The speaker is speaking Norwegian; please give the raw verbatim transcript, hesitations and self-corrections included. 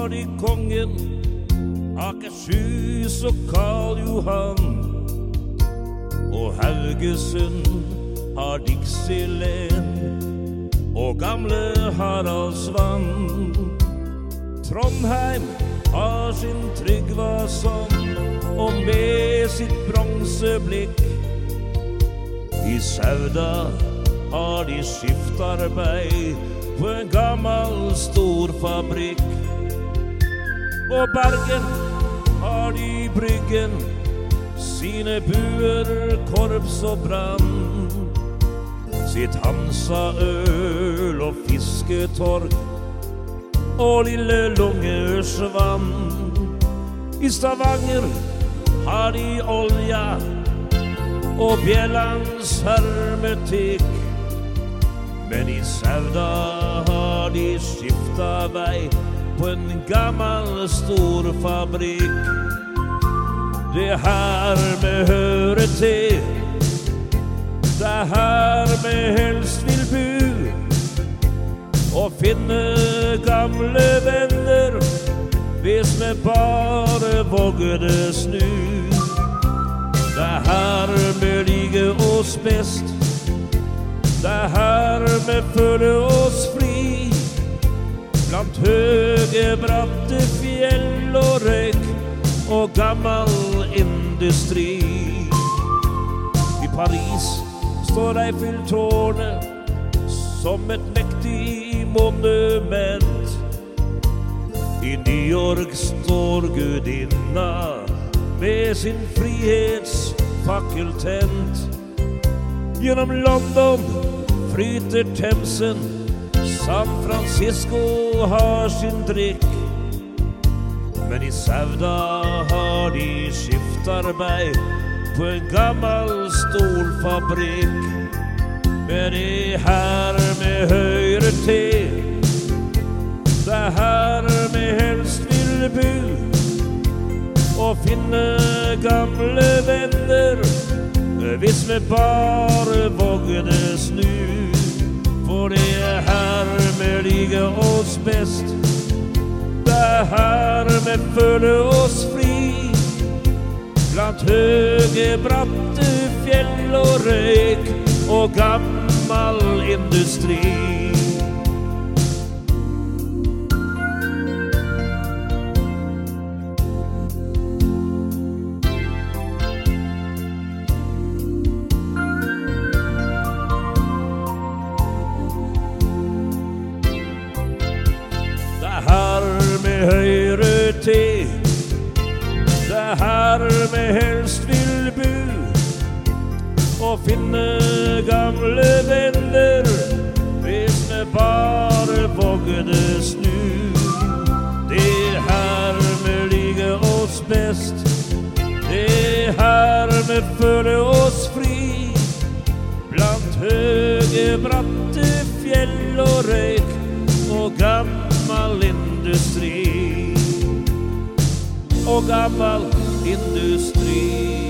de kongen, Akershus og Karl Johan. Og Haugesund har Dixieland og gamle Haraldsvann. Trondheim har sin Tryggvason og med sitt bronseblikk. I Sauda har de skiftarbeid på en gammel storfabrikk. Og Bergen har de Bryggen, sine buer, korps og brann. Sitt Hansa-øl og fisketorg og lille Lungørsvann. I Stavanger har de olja og Bjellands hermetikk. Men i Sauda har de skiftet vei på en gammel storfabrikk. Det er her vi hører til, det er her vi helst vil bo, og finne gamle venner, hvis vi bare vågde snu. Det er her vi liker oss best, det er her vi føler oss fri, blant høye, bratte fjell og røyk og gammel industri. I Paris står Eiffeltårnet som et mektig monument. I New York står Gudinna med sin frihetsfakkel tent. Gjennom London flyter Themsen, San Francisco har sin drikk. Men i Sauda har de skiftarbeid på en gammel stålfabrikk. Men det er her vi hører til, det er her vi helst vil bo, og finne gamle venner, hvis vi bare vågde snu. For det er her vi liker oss best, det er her vi føler oss fri, blant høye, bratte fjell og røyk og gammel industri. Det er her vi hører til, det er her vi helst vil bo, og finne gamle venner, hvis vi bare vågde snu. Det er her vi liker oss best, det er her vi føler oss fri, blant høye, bratte fjell og røyk og gammel industri. Og gammel industri.